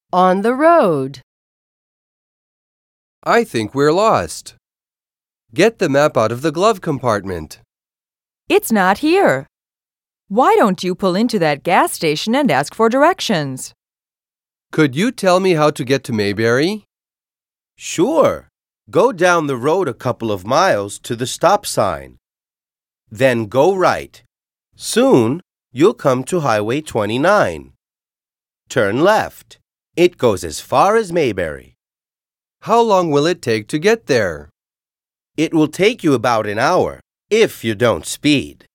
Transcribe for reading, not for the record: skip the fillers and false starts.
On the road. I think we're lost. Get the map out of the glove compartment. It's not here. Why don't you pull into that gas station and ask for directions? Could you tell me how to get to Mayberry? Sure. Go down the road a couple of miles to the stop sign. Then go right. Soon, you'll come to Highway 29. Turn left. It goes as far as Mayberry. How long will it take to get there? It will take you about an hour if you don't speed.